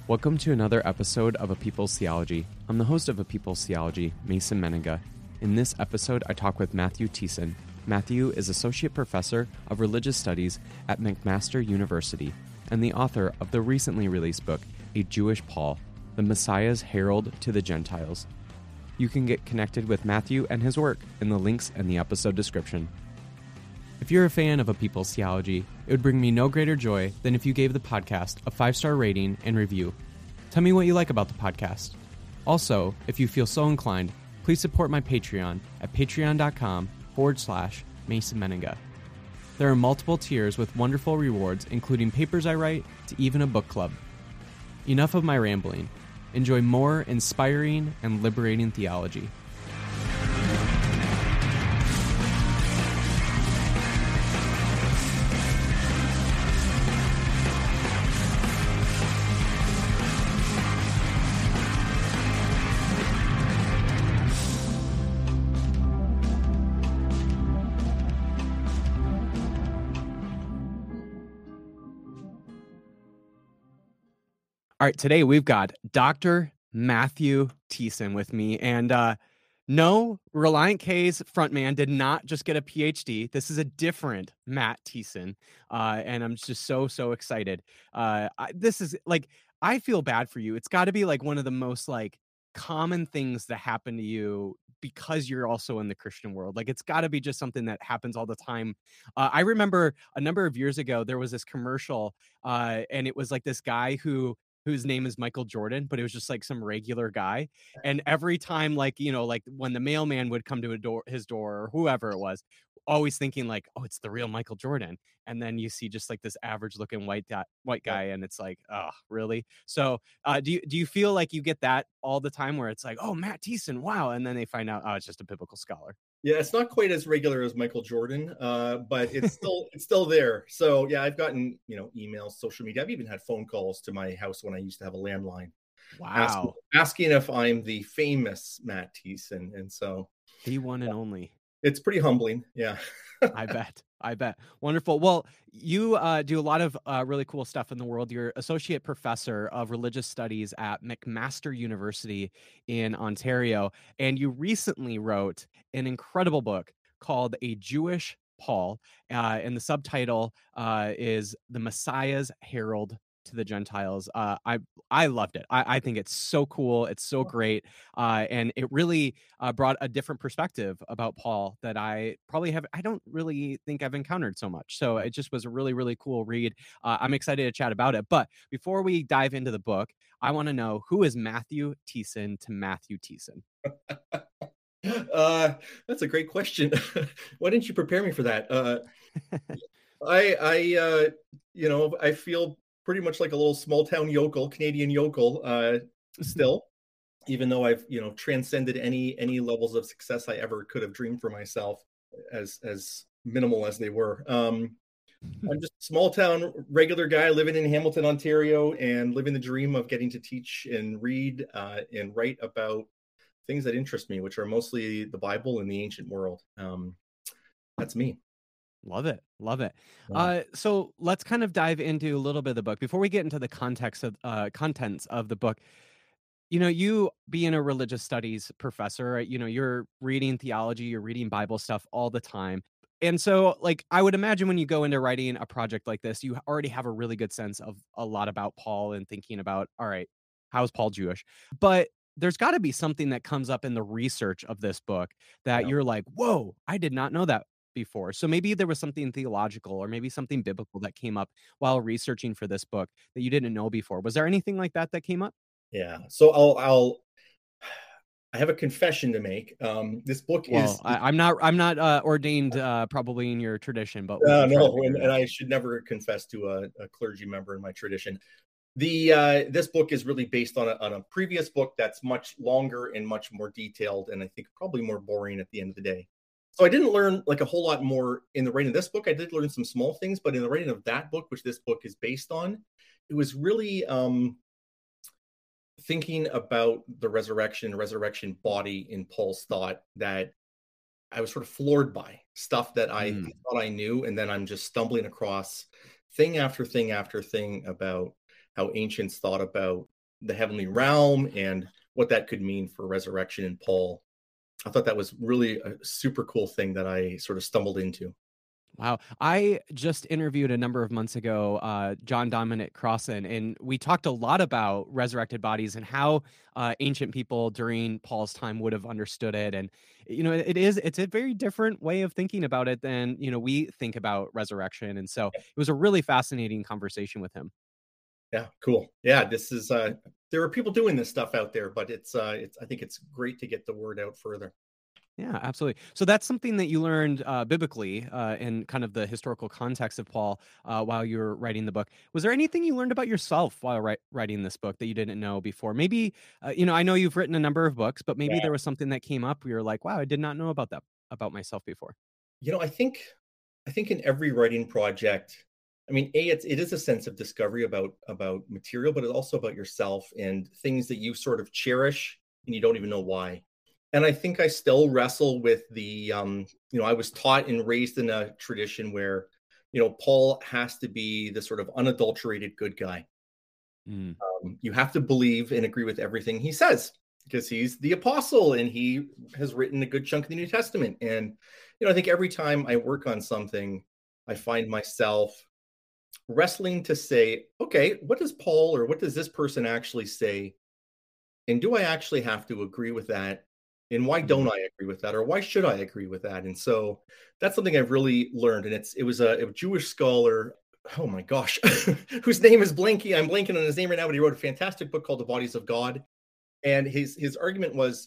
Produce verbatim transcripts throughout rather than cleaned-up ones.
Welcome to another episode of A People's Theology. I'm the host of A People's Theology, Mason Menninga. In this episode, I talk with Matthew Thiessen. Matthew is Associate Professor of Religious Studies at McMaster University and the author of the recently released book, A Jewish Paul, The Messiah's Herald to the Gentiles. You can get connected with Matthew and his work in the links in the episode description. If you're a fan of A People's Theology, it would bring me no greater joy than if you gave the podcast a five-star rating and review. Tell me what you like about the podcast. Also, if you feel so inclined, please support my Patreon at patreon.com forward slash Mason Menninga. There are multiple tiers with wonderful rewards, including papers I write to even a book club. Enough of my rambling. Enjoy more inspiring and liberating theology. All right, today we've got Doctor Matthew Thiessen with me, and uh, no, Relient K's frontman did not just get a P H D. This is a different Matt Thiessen, uh, and I'm just so, so excited. Uh, I, this is, like, I feel bad for you. It's got to be, like, one of the most, like, common things that happen to you because you're also in the Christian world. Like, it's got to be just something that happens all the time. Uh, I remember a number of years ago, there was this commercial, uh, and it was, like, this guy who whose name is Michael Jordan, but it was just like some regular guy. And every time, like, you know, like when the mailman would come to a door, his door, or whoever it was, always thinking like, oh, it's the real Michael Jordan. And then you see just like this average looking white guy, white guy, and it's like, oh, really? So uh, do you do you feel like you get that all the time where it's like, oh, Matt Thiessen, wow, and then they find out, oh, it's just a biblical scholar? Yeah, it's not quite as regular as Michael Jordan, uh, but it's still it's still there. So yeah, I've gotten, you know, emails, social media. I've even had phone calls to my house when I used to have a landline. Wow. Asking, asking if I'm the famous Matt Thiessen. And so the one and only. It's pretty humbling. Yeah. I bet. I bet. Wonderful. Well, you uh, do a lot of uh, really cool stuff in the world. You're Associate Professor of Religious Studies at McMaster University in Ontario. And you recently wrote an incredible book called A Jewish Paul. Uh, and the subtitle uh, is The Messiah's Herald to the Gentiles. Uh, I I loved it. I, I think it's so cool. It's so great. Uh, and it really uh, brought a different perspective about Paul that I probably have, I don't really think I've encountered so much. So it just was a really, really cool read. Uh, I'm excited to chat about it. But before we dive into the book, I want to know, who is Matthew Thiessen to Matthew Thiessen? uh, that's a great question. Why didn't you prepare me for that? Uh, I, I, uh, you know, I feel pretty much like a little small town yokel, Canadian yokel, uh, still, even though I've, you know, transcended any, any levels of success I ever could have dreamed for myself, as, as minimal as they were. Um, I'm just a small town, regular guy living in Hamilton, Ontario, and living the dream of getting to teach and read uh, and write about things that interest me, which are mostly the Bible and the ancient world. Um, that's me. Love it. Love it. Uh, so let's kind of dive into a little bit of the book. Before we get into the context of uh, contents of the book, you know, you being a religious studies professor, you know, you're reading theology, you're reading Bible stuff all the time. And so, like, I would imagine when you go into writing a project like this, you already have a really good sense of a lot about Paul and thinking about, all right, how is Paul Jewish? But there's got to be something that comes up in the research of this book that Yeah. you're like, whoa, I did not know that before. So maybe there was something theological or maybe something biblical that came up while researching for this book that you didn't know before. Was there anything like that that came up? Yeah. So I'll, I'll, I have a confession to make. Um, this book well, is. I, I'm not. I'm not uh, ordained, uh, probably in your tradition, but uh, no, and, and I should never confess to a, a clergy member in my tradition. The uh, this book is really based on a, on a previous book that's much longer and much more detailed, and I think probably more boring at the end of the day. So I didn't learn like a whole lot more in the writing of this book. I did learn some small things, but in the writing of that book, which this book is based on, it was really um, thinking about the resurrection, resurrection body in Paul's thought that I was sort of floored by stuff that I mm. thought I knew. And then I'm just stumbling across thing after thing after thing about how ancients thought about the heavenly realm and what that could mean for resurrection in Paul. I thought that was really a super cool thing that I sort of stumbled into. Wow. I just interviewed a number of months ago, uh, John Dominic Crossan, and we talked a lot about resurrected bodies and how uh, ancient people during Paul's time would have understood it. And, you know, it is, it's a very different way of thinking about it than, you know, we think about resurrection. And so it was a really fascinating conversation with him. Yeah, cool. Yeah, this is, uh, there are people doing this stuff out there, but it's, uh, it's, I think it's great to get the word out further. Yeah, absolutely. So that's something that you learned uh, biblically uh, in kind of the historical context of Paul uh, while you were writing the book. Was there anything you learned about yourself while wri- writing this book that you didn't know before? Maybe, uh, you know, I know you've written a number of books, but maybe Yeah. there was something that came up where you're like, wow, I did not know about that about myself before. You know, I think, I think in every writing project, I mean, a it's it is a sense of discovery about about material, but it's also about yourself and things that you sort of cherish and you don't even know why. And I think I still wrestle with the, um, you know, I was taught and raised in a tradition where, you know, Paul has to be the sort of unadulterated good guy. Mm. Um, you have to believe and agree with everything he says because he's the apostle and he has written a good chunk of the New Testament. And, you know, I think every time I work on something, I find myself wrestling to say, okay, what does Paul or what does this person actually say? And do I actually have to agree with that? And why don't Mm. I agree with that? Or why should I agree with that? And so that's something I've really learned. And it's it was a, a Jewish scholar, oh my gosh, whose name is blanking. I'm blanking on his name right now, but he wrote a fantastic book called The Bodies of God. And his his argument was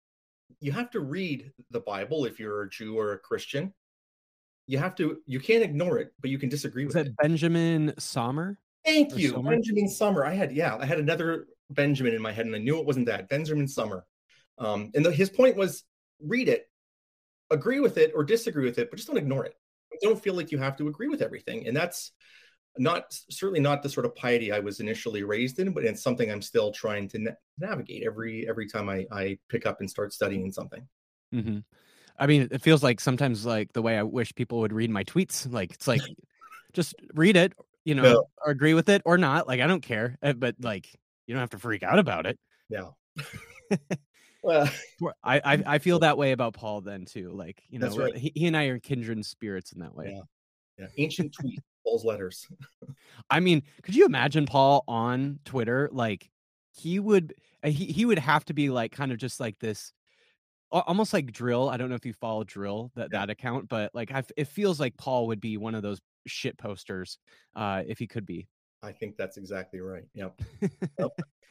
you have to read the Bible if you're a Jew or a Christian. You have to, you can't ignore it, but you can disagree Was with it. that Benjamin Sommer Thank or you, Sommer? Benjamin Summer. I had, yeah, I had another Benjamin in my head, and I knew it wasn't that. Benjamin Summer. Um, and the, his point was read it, agree with it or disagree with it, but just don't ignore it. Don't feel like you have to agree with everything. And that's not certainly not the sort of piety I was initially raised in, but it's something I'm still trying to na- navigate every every time I, I pick up and start studying something. Hmm. I mean, it feels like sometimes like the way I wish people would read my tweets. Like it's like just read it, you know, No, or agree with it or not. Like I don't care, uh, but like you don't have to freak out about it. no. Well, Well, I, I I feel that way about Paul then too. Like you that's know, uh, right. he, he and I are kindred spirits in that way. Yeah, yeah. Ancient tweet, Paul's letters. I mean, could you imagine Paul on Twitter? Like he would uh, he he would have to be like kind of just like this al- almost like Drill. I don't know if you follow Drill that Yeah, that account, but like I f- it feels like Paul would be one of those shit posters uh if he could be. I think that's exactly right. Yep. Yep.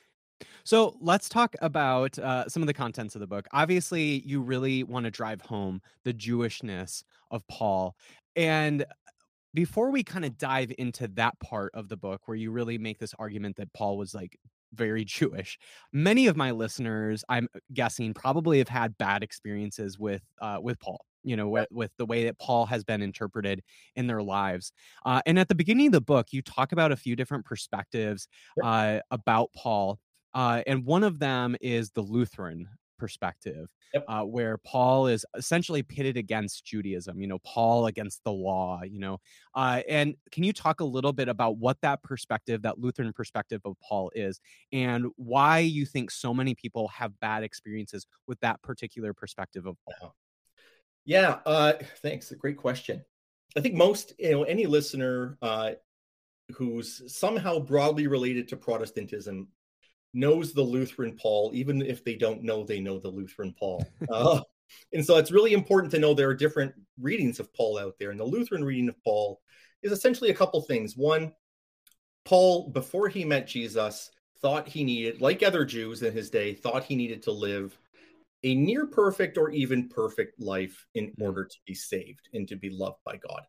So let's talk about uh, some of the contents of the book. Obviously, you really want to drive home the Jewishness of Paul. And before we kind of dive into that part of the book where you really make this argument that Paul was like very Jewish, many of my listeners, I'm guessing, probably have had bad experiences with uh, with Paul. You know, with, with the way that Paul has been interpreted in their lives. Uh, and at the beginning of the book, you talk about a few different perspectives Yep. uh, about Paul. Uh, and one of them is the Lutheran perspective, Yep. uh, where Paul is essentially pitted against Judaism, you know, Paul against the law, you know. Uh, and can you talk a little bit about what that perspective, that Lutheran perspective of Paul is, and why you think so many people have bad experiences with that particular perspective of Paul? Yeah. Yeah, uh, thanks. A great question. I think most, you know, any listener uh, who's somehow broadly related to Protestantism knows the Lutheran Paul, even if they don't know they know the Lutheran Paul. Uh, and so it's really important to know there are different readings of Paul out there. And the Lutheran reading of Paul is essentially a couple things. One, Paul, before he met Jesus, thought he needed, like other Jews in his day, thought he needed to live a near perfect or even perfect life in Mm, order to be saved and to be loved by God.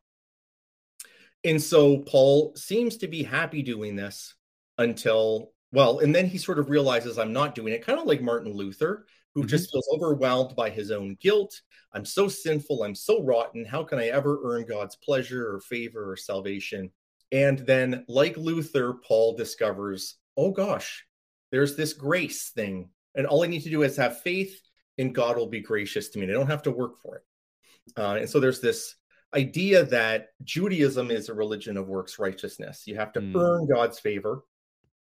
And so Paul seems to be happy doing this until, well, and then he sort of realizes I'm not doing it, kind of like Martin Luther, who mhm. just feels overwhelmed by his own guilt. I'm so sinful. I'm so rotten. How can I ever earn God's pleasure or favor or salvation? And then, like Luther, Paul discovers, oh gosh, there's this grace thing. And all I need to do is have faith, and God will be gracious to me. And I don't have to work for it. Uh, and so there's this idea that Judaism is a religion of works righteousness. You have to Mm, earn God's favor.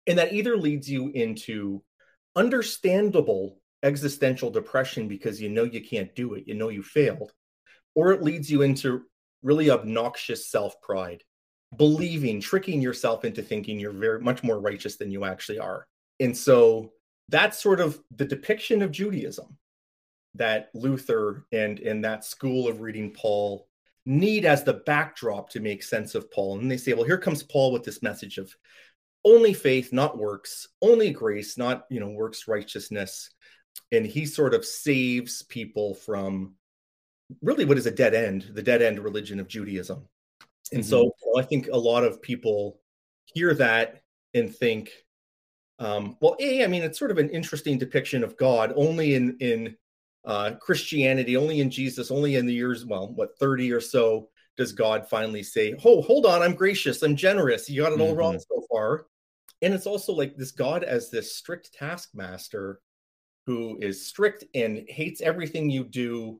And that either leads you into understandable existential depression because you know you can't do it, you know you failed, or it leads you into really obnoxious self-pride, believing, tricking yourself into thinking you're very much more righteous than you actually are. And so that's sort of the depiction of Judaism that Luther and, and that school of reading Paul need as the backdrop to make sense of Paul. And they say, well, here comes Paul with this message of only faith, not works, only grace, not, you know, works righteousness. And he sort of saves people from really what is a dead end, the dead end religion of Judaism. And mm-hmm. so you know, I think a lot of people hear that and think, um, well, A, I mean, it's sort of an interesting depiction of God only in, in uh, Christianity, only in Jesus, only in the years, well, what, thirty or so does God finally say, oh, hold on, I'm gracious, I'm generous. You got it all mm-hmm. wrong so far. And it's also like this God as this strict taskmaster who is strict and hates everything you do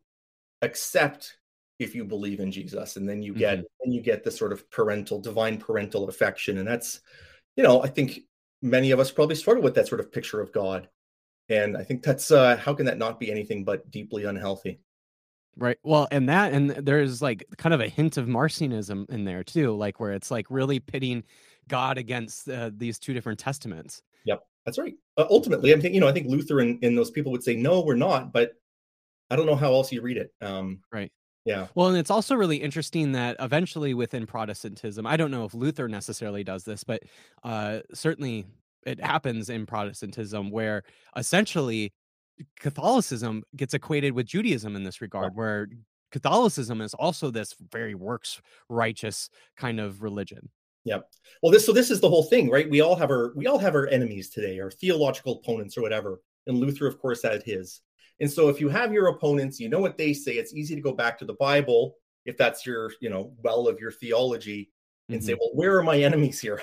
except if you believe in Jesus. And then you get mm-hmm. and you get this sort of parental, divine parental affection. And that's, you know, I think many of us probably struggle with that sort of picture of God. And I think that's, uh, how can that not be anything but deeply unhealthy? Right. Well, and that, and there's like kind of a hint of Marcionism in there too, like where it's like really pitting God against uh, these two different testaments. Yep, that's right. Uh, ultimately, I think, you know, I think Luther and, and those people would say, no, we're not, but I don't know how else you read it. Um, right. Yeah. Well, and it's also really interesting that eventually within Protestantism, I don't know if Luther necessarily does this, but uh, certainly it happens in Protestantism where essentially Catholicism gets equated with Judaism in this regard, yeah. where Catholicism is also this very works righteous kind of religion. Yeah. Well, this so this is the whole thing, right? We all have our we all have our enemies today, our theological opponents or whatever. And Luther, of course, had his. And so if you have your opponents, you know what they say, it's easy to go back to the Bible if that's your, you know, well of your theology and mm-hmm. say, well, where are my enemies here?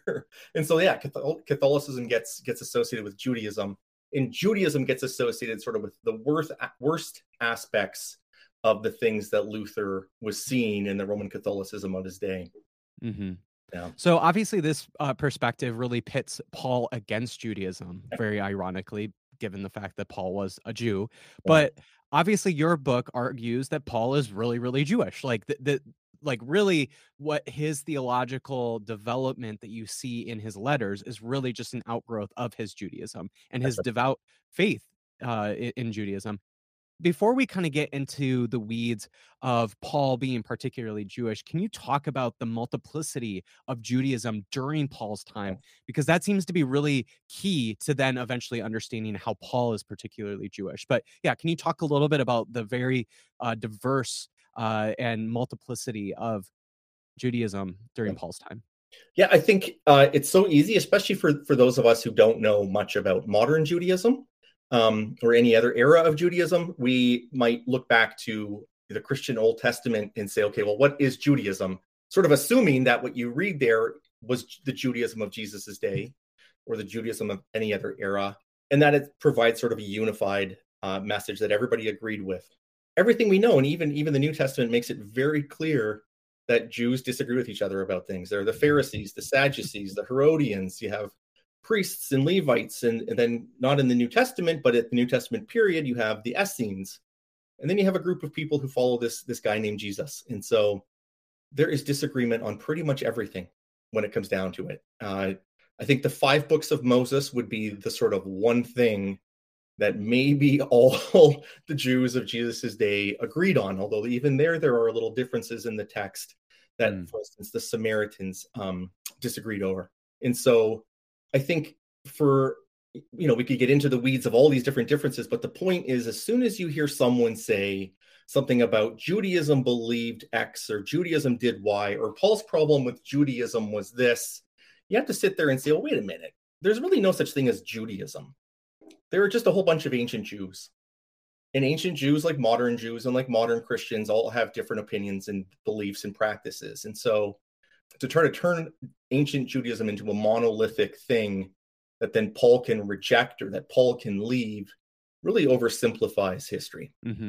And so, yeah, Catholicism gets gets associated with Judaism, and Judaism gets associated sort of with the worst, worst aspects of the things that Luther was seeing in the Roman Catholicism of his day. Mm-hmm. Yeah. So obviously this uh, perspective really pits Paul against Judaism, very ironically, given the fact that Paul was a Jew. But obviously your book argues that Paul is really, really Jewish. Like the, the like really what his theological development that you see in his letters is really just an outgrowth of his Judaism and his devout faith uh, in, in Judaism. Before we kind of get into the weeds of Paul being particularly Jewish, can you talk about the multiplicity of Judaism during Paul's time? Because that seems to be really key to then eventually understanding how Paul is particularly Jewish. But yeah, can you talk a little bit about the very uh, diverse uh, and multiplicity of Judaism during yeah. Paul's time? Yeah, I think uh, it's so easy, especially for, for those of us who don't know much about modern Judaism. Um, or any other era of Judaism, we might look back to the Christian Old Testament and say, okay, well, what is Judaism? Sort of assuming that what you read there was the Judaism of Jesus's day or the Judaism of any other era, and that it provides sort of a unified uh, message that everybody agreed with. Everything we know, and even, even the New Testament makes it very clear that Jews disagree with each other about things. There are the Pharisees, the Sadducees, the Herodians. You have priests and Levites, and, and then not in the New Testament, but at the New Testament period, you have the Essenes. And then you have a group of people who follow this, this guy named Jesus. And so there is disagreement on pretty much everything when it comes down to it. Uh, I think the five books of Moses would be the sort of one thing that maybe all the Jews of Jesus's day agreed on, although even there, there are little differences in the text that, mm. for instance, the Samaritans um, disagreed over. And so I think for, you know, we could get into the weeds of all these different differences, but the point is, as soon as you hear someone say something about Judaism believed X or Judaism did Y, or Paul's problem with Judaism was this, you have to sit there and say, well, wait a minute, there's really no such thing as Judaism. There are just a whole bunch of ancient Jews. And ancient Jews, like modern Jews and like modern Christians, all have different opinions and beliefs and practices. And so to try to turn ancient Judaism into a monolithic thing that then Paul can reject or that Paul can leave really oversimplifies history. Mm-hmm.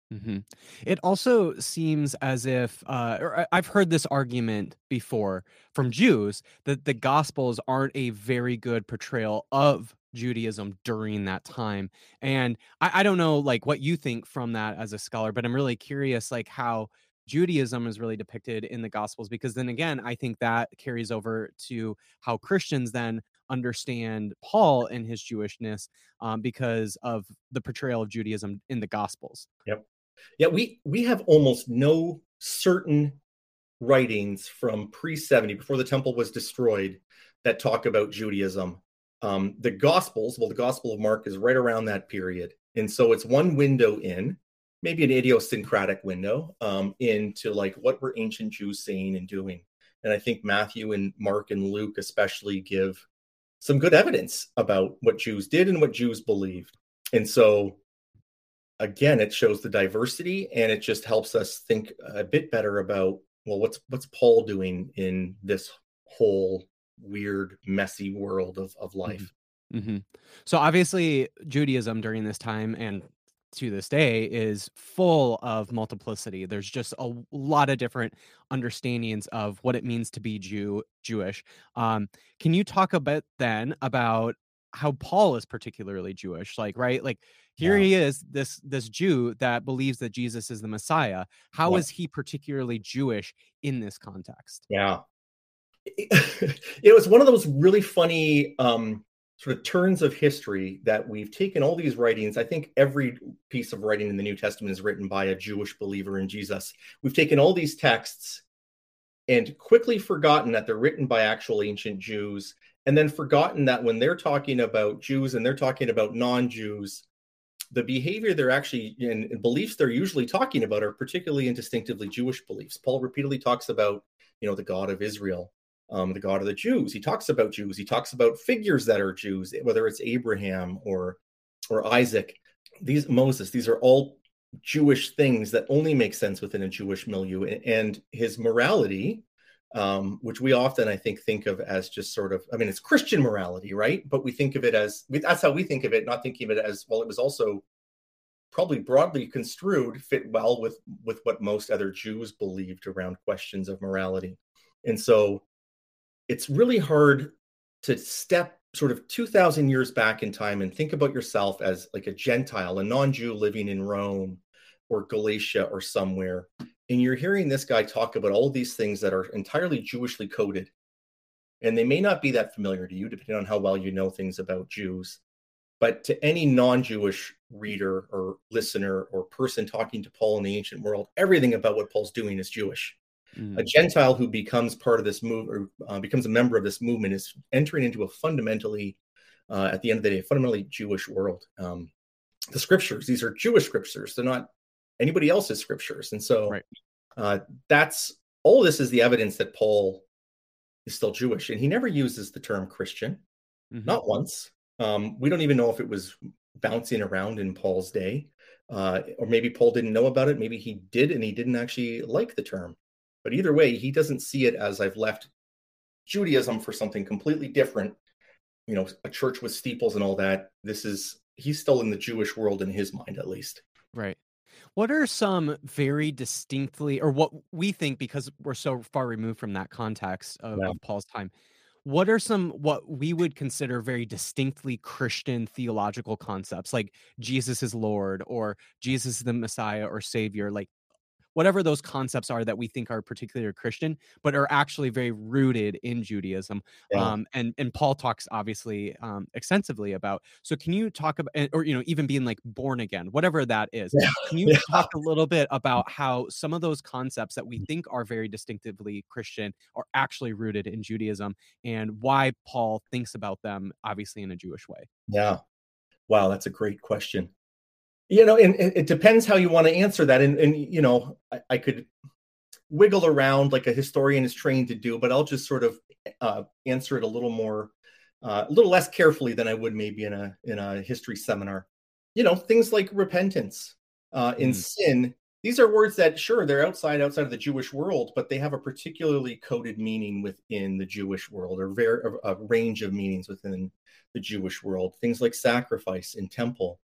Mhm. It also seems as if, uh, or I I've heard this argument before from Jews that the Gospels aren't a very good portrayal of Judaism during that time, and I I don't know, like, what you think from that as a scholar, but I'm really curious, like, how Judaism is really depicted in the Gospels, because then again, I think that carries over to how Christians then understand Paul and his Jewishness, um, because of the portrayal of Judaism in the Gospels. Yep. Yeah, we we have almost no certain writings from pre seventy, before the temple was destroyed, that talk about Judaism. Um, the Gospels, well, the Gospel of Mark is right around that period. And so it's one window in, maybe an idiosyncratic window, um, into like what were ancient Jews saying and doing. And I think Matthew and Mark and Luke especially give some good evidence about what Jews did and what Jews believed. And so again, it shows the diversity, and it just helps us think a bit better about, well, what's what's Paul doing in this whole weird, messy world of of Mhm. life. Mhm. So obviously Judaism during this time and to this day is full of multiplicity. There's just a lot of different understandings of what it means to be Jew Jewish. Um, can you talk a bit then about how Paul is particularly Jewish? Like, right? Like here Yeah, he is, this this Jew that believes that Jesus is the Messiah. How yeah, is he particularly Jewish in this context? yeah. It, it was one of those really funny um, sort of turns of history that we've taken all these writings. I think every piece of writing in the New Testament is written by a Jewish believer in Jesus. We've taken all these texts and quickly forgotten that they're written by actual ancient Jews, and then forgotten that when they're talking about Jews and they're talking about non-Jews, the behavior they're actually and, and beliefs they're usually talking about are particularly and distinctively Jewish beliefs. Paul repeatedly talks about, you know, the God of Israel, um, the God of the Jews. He talks about Jews. He talks about figures that are Jews, whether it's Abraham or or Isaac. These Moses. These are all Jewish things that only make sense within a Jewish milieu. And, and his morality, um, which we often, I think, think of as just sort of, I mean, it's Christian morality, right? But we think of it as, that's how we think of it, not thinking of it as, well, it was also probably broadly construed, fit well with, with what most other Jews believed around questions of morality. And so it's really hard to step sort of two thousand years back in time and think about yourself as like a Gentile, a non-Jew living in Rome or Galatia or somewhere. And you're hearing this guy talk about all these things that are entirely Jewishly coded. And they may not be that familiar to you, depending on how well you know things about Jews. But to any non-Jewish reader or listener or person talking to Paul in the ancient world, everything about what Paul's doing is Jewish. A Mm, Gentile who becomes part of this move or uh, becomes a member of this movement is entering into a fundamentally, uh, at the end of the day, fundamentally Jewish world. Um, the scriptures, these are Jewish scriptures. They're not anybody else's scriptures. And so right. uh, that's all this is the evidence that Paul is still Jewish. And he never uses the term Christian, Mhm. not once. Um, we don't even know if it was bouncing around in Paul's day. Uh, or maybe Paul didn't know about it. Maybe he did, and he didn't actually like the term. But either way, he doesn't see it as I've left Judaism for something completely different. You know, a church with steeples and all that. This is, he's still in the Jewish world in his mind, at least. Right. What are some very distinctly, or what we think because we're so far removed from that context of, Yeah. of Paul's time, what are some what we would consider very distinctly Christian theological concepts like Jesus is Lord or Jesus is the Messiah or Savior? Like whatever those concepts are that we think are particularly Christian, but are actually very rooted in Judaism. Yeah. Um, and and Paul talks obviously um, extensively about. So can you talk about, or you know, even being like born again, whatever that is? Yeah. Can you Yeah. talk a little bit about how some of those concepts that we think are very distinctively Christian are actually rooted in Judaism, and why Paul thinks about them, obviously in a Jewish way? Yeah. Wow, that's a great question. You know, and, and it depends how you want to answer that. And, and you know, I, I could wiggle around like a historian is trained to do, but I'll just sort of uh, answer it a little more, uh, a little less carefully than I would maybe in a in a history seminar. You know, things like repentance uh, and Mm, sin. These are words that, sure, they're outside outside of the Jewish world, but they have a particularly coded meaning within the Jewish world, or very a, a range of meanings within the Jewish world. Things like sacrifice and temple,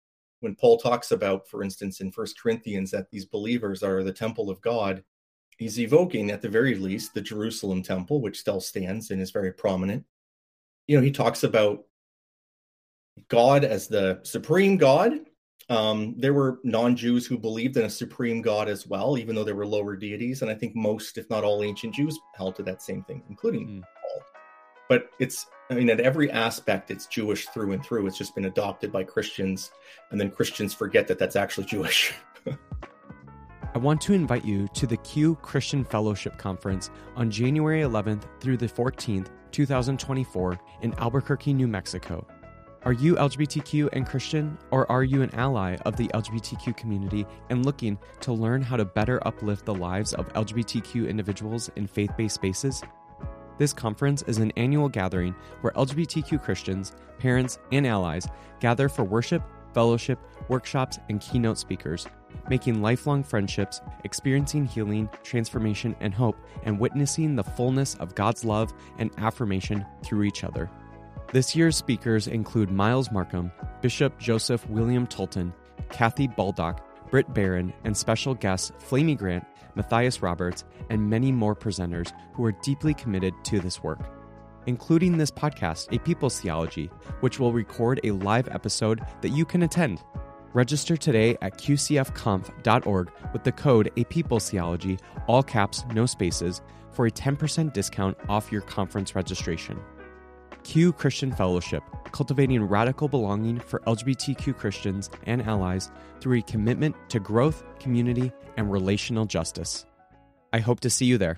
when Paul talks about, for instance, in First Corinthians, that these believers are the temple of God, he's evoking, at the very least, the Jerusalem temple, which still stands and is very prominent. You know, he talks about God as the supreme God. Um, there were non-Jews who believed in a supreme God as well, even though there were lower deities. And I think most, if not all, ancient Jews held to that same thing, including mm. Paul. But it's, I mean, at every aspect, it's Jewish through and through. It's just been adopted by Christians, and then Christians forget that that's actually Jewish. I want to invite you to the Q Christian Fellowship Conference on January eleventh through the fourteenth, twenty twenty-four in Albuquerque, New Mexico. Are you L G B T Q and Christian, or are you an ally of the L G B T Q community and looking to learn how to better uplift the lives of L G B T Q individuals in faith-based spaces? This conference is an annual gathering where L G B T Q Christians, parents, and allies gather for worship, fellowship, workshops, and keynote speakers, making lifelong friendships, experiencing healing, transformation, and hope, and witnessing the fullness of God's love and affirmation through each other. This year's speakers include Miles Markham, Bishop Joseph William Tolton, Kathy Baldock, Britt Barron, and special guests Flamey Grant, Matthias Roberts, and many more presenters who are deeply committed to this work, including this podcast, A People's Theology, which will record a live episode that you can attend. Register today at q c f conf dot org with the code A People's Theology, all caps, no spaces, for a ten percent discount off your conference registration. Q Christian Fellowship, cultivating radical belonging for L G B T Q Christians and allies through a commitment to growth, community, and relational justice. I hope to see you there.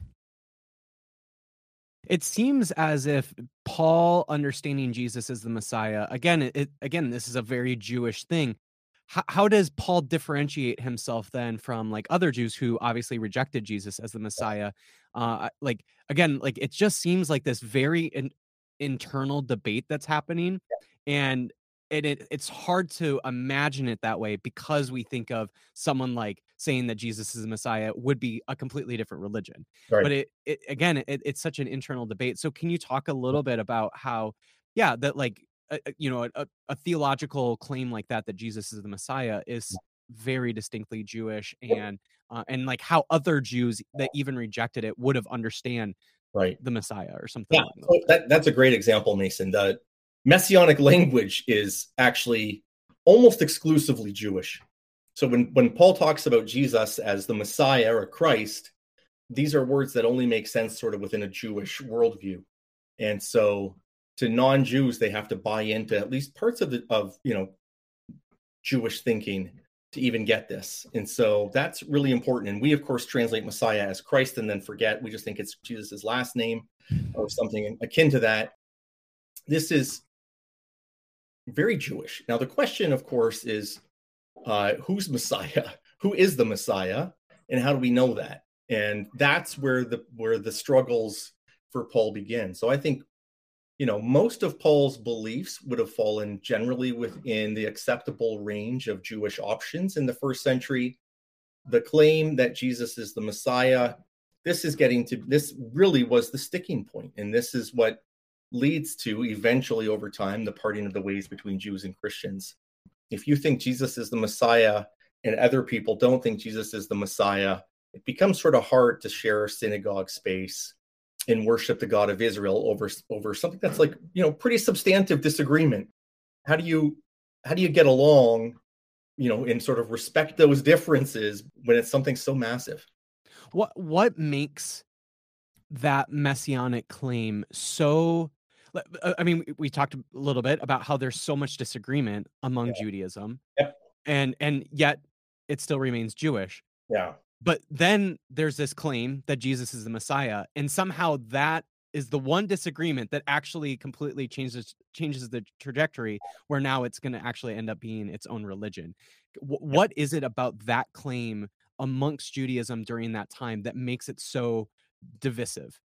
It seems as if Paul understanding Jesus as the Messiah, again, it, again, this is a very Jewish thing. How, how does Paul differentiate himself then from like other Jews who obviously rejected Jesus as the Messiah? Uh, like, again, like it just seems like this very in, internal debate that's happening. And it, it it's hard to imagine it that way because we think of someone like saying that Jesus is the Messiah would be a completely different religion. Right. But it, it again, it, it's such an internal debate. So can you talk a little bit about how, yeah, that like, uh, you know, a, a theological claim like that, that Jesus is the Messiah is very distinctly Jewish, and uh, and like how other Jews that even rejected it would have understand right. the Messiah or something. Yeah, so that, that's a great example, Mason. The Messianic language is actually almost exclusively Jewish. So when, when Paul talks about Jesus as the Messiah or Christ, these are words that only make sense sort of within a Jewish worldview. And so to non-Jews, they have to buy into at least parts of the, of, you know, Jewish thinking to even get this. And so that's really important. And we, of course, translate Messiah as Christ and then forget. We just think it's Jesus's last name or something akin to that. This is very Jewish. Now, the question, of course, is uh, who's Messiah? Who is the Messiah? And how do we know that? And that's where the where the struggles for Paul begin. So I think, you know, most of Paul's beliefs would have fallen generally within the acceptable range of Jewish options in the first century. The claim that Jesus is the Messiah, this is getting to, this really was the sticking point. And this is what leads to eventually over time, the parting of the ways between Jews and Christians. If you think Jesus is the Messiah and other people don't think Jesus is the Messiah, it becomes sort of hard to share synagogue space and worship the God of Israel over, over something that's like, you know, pretty substantive disagreement. How do you, how do you get along, you know, and sort of respect those differences when it's something so massive? What, what makes that messianic claim so, I mean, we talked a little bit about how there's so much disagreement among yeah. Judaism, yep. and, and yet it still remains Jewish. Yeah. But then there's this claim that Jesus is the Messiah, and somehow that is the one disagreement that actually completely changes changes the trajectory, where now it's going to actually end up being its own religion. W- yep. What is it about that claim amongst Judaism during that time that makes it so divisive?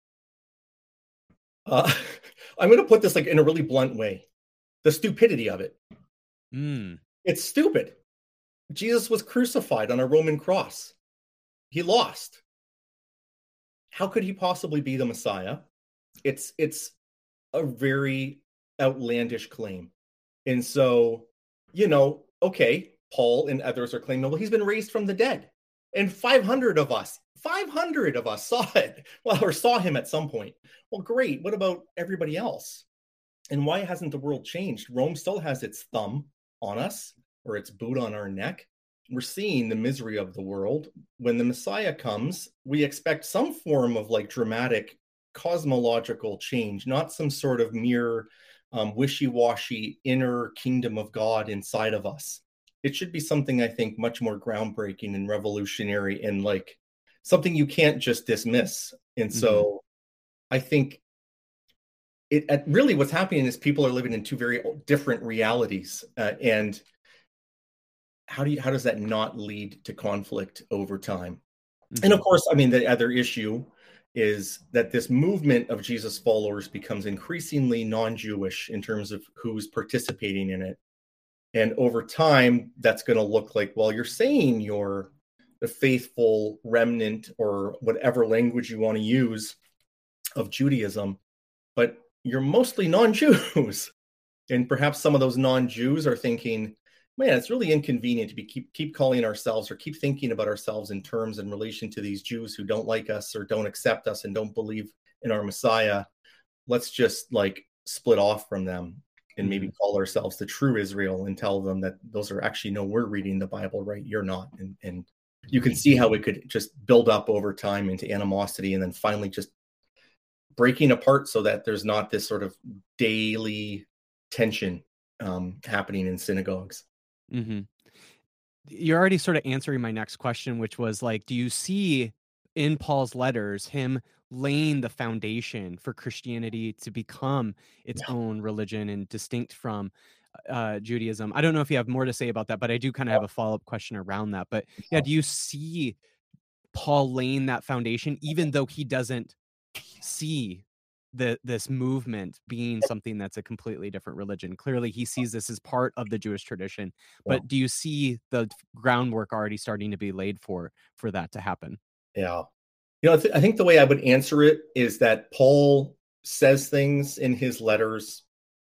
Uh, I'm going to put this like in a really blunt way. The stupidity of it. Mm. It's stupid. Jesus was crucified on a Roman cross. He lost. How could he possibly be the Messiah? It's it's a very outlandish claim. And so, you know, okay, Paul and others are claiming, well, he's been raised from the dead. And five hundred of us, five hundred of us saw it, well, or saw him at some point. Well, great. What about everybody else? And why hasn't the world changed? Rome still has its thumb on us, or its boot on our neck. We're seeing the misery of the world. When the Messiah comes, we expect some form of like dramatic cosmological change, not some sort of mere um, wishy-washy inner kingdom of God inside of us. It should be something, I think, much more groundbreaking and revolutionary, and like something you can't just dismiss. And Mm-hmm. so I think it, it really what's happening is people are living in two very different realities. Uh, and how do you, how does that not lead to conflict over time? Mm-hmm. And of course, I mean, the other issue is that this movement of Jesus followers becomes increasingly non-Jewish in terms of who's participating in it. And over time, that's going to look like, well, you're saying you're the faithful remnant, or whatever language you want to use, of Judaism, but you're mostly non-Jews. And perhaps some of those non-Jews are thinking, man, it's really inconvenient to be keep keep calling ourselves or keep thinking about ourselves in terms in relation to these Jews who don't like us or don't accept us and don't believe in our Messiah. Let's just like split off from them and maybe Mm-hmm. call ourselves the true Israel and tell them that those are actually, no, we're reading the Bible right, you're not. And and you can see how it could just build up over time into animosity and then finally just breaking apart, so that there's not this sort of daily tension um, happening in synagogues. Mm-hmm. You're already sort of answering my next question, which was like, do you see in Paul's letters him laying the foundation for Christianity to become its Yeah. own religion and distinct from uh, Judaism? I don't know if you have more to say about that, but I do kind of have a follow-up question around that. But yeah, do you see Paul laying that foundation, even though he doesn't see the this movement being something that's a completely different religion? Clearly, he sees this as part of the Jewish tradition. Yeah. But do you see the groundwork already starting to be laid for for that to happen? Yeah. You know, I, th- I think the way I would answer it is that Paul says things in his letters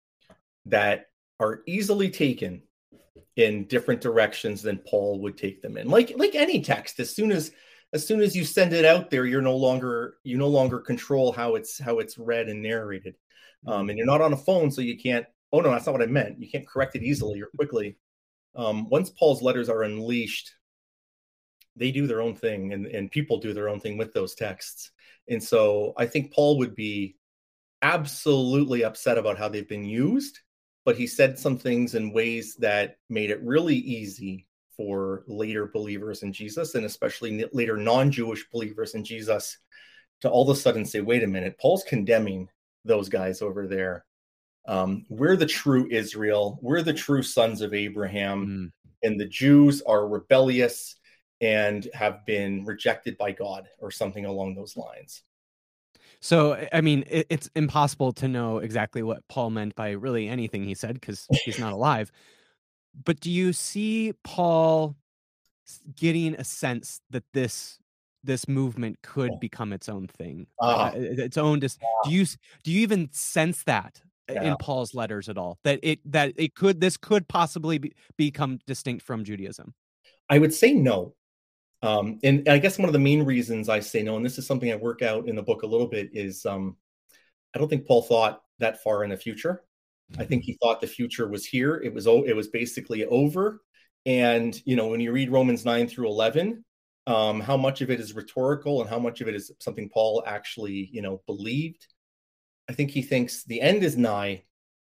that are easily taken in different directions than Paul would take them in. Like like any text, as soon as as soon as you send it out there, you're no longer you no longer control how it's how it's read and narrated. Um, Mm. and you're not on a phone, so you can't. Oh no, that's not what I meant. You can't correct it easily or quickly. Um, once Paul's letters are unleashed, they do their own thing, and, and people do their own thing with those texts. And so I think Paul would be absolutely upset about how they've been used, but he said some things in ways that made it really easy for later believers in Jesus, and especially later non-Jewish believers in Jesus, to all of a sudden say, wait a minute, Paul's condemning those guys over there. Um, we're the true Israel. We're the true sons of Abraham. Mm. And the Jews are rebellious and have been rejected by God, or something along those lines. So, I mean, it, it's impossible to know exactly what Paul meant by really anything he said because he's not alive. But do you see Paul getting a sense that this this movement could become its own thing, uh, Ah, its own? Dis- do you do you even sense that yeah. in Paul's letters at all? That it that it could this could possibly be, become distinct from Judaism? I would say no. Um, and I guess one of the main reasons I say no, and this is something I work out in the book a little bit, is um, I don't think Paul thought that far in the future. I think he thought the future was here. It was it was basically over. And you know, when you read Romans nine through eleven, um, how much of it is rhetorical and how much of it is something Paul actually, you know, believed. I think he thinks the end is nigh,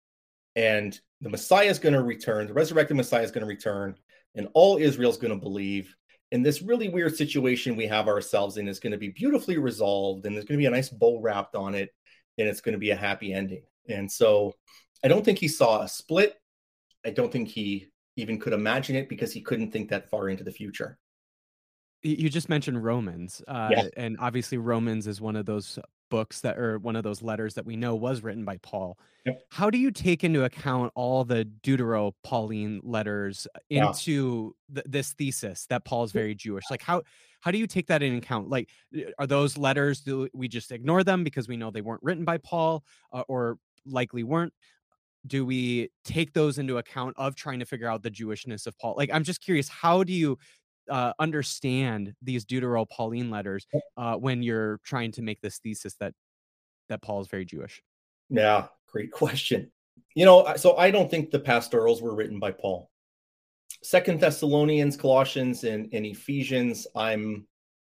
and the Messiah is going to return. The resurrected Messiah is going to return, and all Israel is going to believe. And this really weird situation we have ourselves in is going to be beautifully resolved, and there's going to be a nice bow wrapped on it, and it's going to be a happy ending. And so I don't think he saw a split. I don't think he even could imagine it, because he couldn't think that far into the future. Y- You just mentioned Romans, Yeah. uh, and obviously Romans is one of those books that, or one of those letters that we know was written by Paul. Yep. How do you take into account all the Deutero-Pauline letters Yeah. into th- this thesis that Paul's very Jewish? Like how how do you take that in account? Like, uh, are those letters, do we just ignore them because we know they weren't written by Paul, uh, or likely weren't? do we take those into account of trying to figure out the Jewishness of Paul? Like, I'm just curious, how do you uh, understand these Deutero-Pauline letters uh, when you're trying to make this thesis that that Paul is very Jewish? Yeah, great question. You know, I- so I don't think the pastorals were written by Paul. Second Thessalonians, Colossians, and, and Ephesians, I'm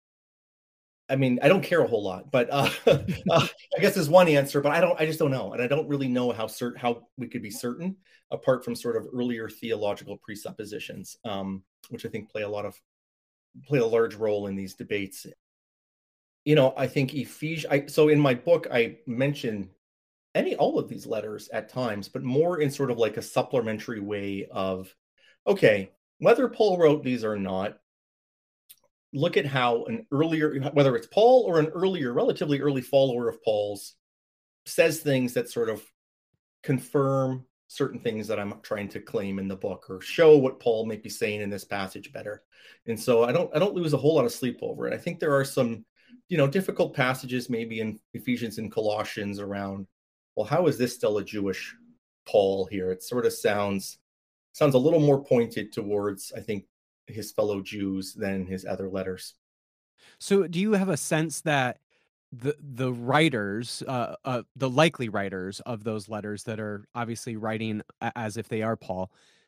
I mean, I don't care a whole lot, but uh, uh, I guess there's one answer, but I don't, I just don't know. And I don't really know how cert- how we could be certain apart from sort of earlier theological presuppositions, um, which I think play a lot of, play a large role in these debates. You know, I think Ephesians, I, so in my book, I mention any, all of these letters at times, but more in sort of like a supplementary way of, okay, whether Paul wrote these or not, look at how an earlier, whether it's Paul or an earlier, relatively early follower of Paul's, says things that sort of confirm certain things that I'm trying to claim in the book, or show what Paul may be saying in this passage better. And so I don't I don't lose a whole lot of sleep over it. I think there are some, you know, difficult passages maybe in Ephesians and Colossians around, well, how is this still a Jewish Paul here? It sort of sounds sounds a little more pointed towards, I think, his fellow Jews than his other letters. So, do you have a sense that the the writers, uh, uh, the likely writers of those letters that are obviously writing a- as if they are Paul,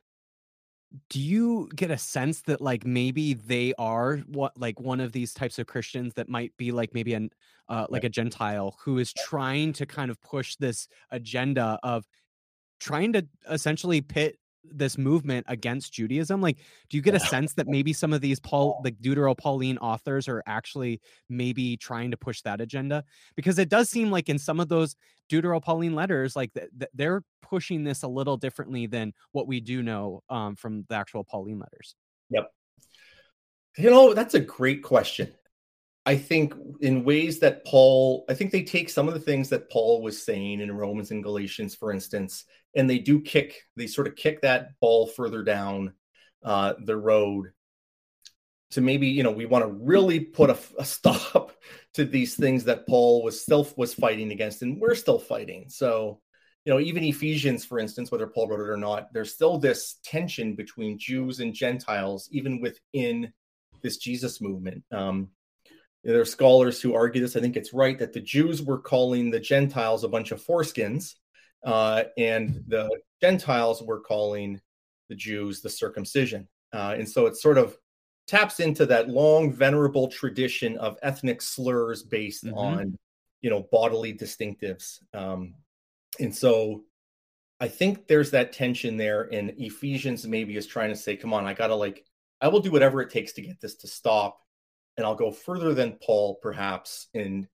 do you get a sense that like maybe they are what like one of these types of Christians that might be like maybe an uh, Yeah. like a Gentile who is trying to kind of push this agenda of trying to essentially pit this movement against Judaism? Like, do you get a Yeah. sense that maybe some of these Paul, like Deutero-Pauline authors are actually maybe trying to push that agenda? Because it does seem like in some of those Deutero-Pauline letters, like th- th- they're pushing this a little differently than what we do know um, from the actual Pauline letters. Yep. You know, that's a great question. I think in ways that Paul, I think they take some of the things that Paul was saying in Romans and Galatians, for instance, and they do kick, they sort of kick that ball further down uh, the road to maybe, you know, we want to really put a, a stop to these things that Paul was still was fighting against, and we're still fighting. So, you know, even Ephesians, for instance, whether Paul wrote it or not, there's still this tension between Jews and Gentiles, even within this Jesus movement. Um, there are scholars who argue this. I think it's right that the Jews were calling the Gentiles a bunch of foreskins, uh, and the Gentiles were calling the Jews the circumcision. Uh, and so it sort of taps into that long, venerable tradition of ethnic slurs based Hmm. on, you know, bodily distinctives. Um, and so I think there's that tension there. And Ephesians maybe is trying to say, come on, I got to like, I will do whatever it takes to get this to stop, and I'll go further than Paul, perhaps, in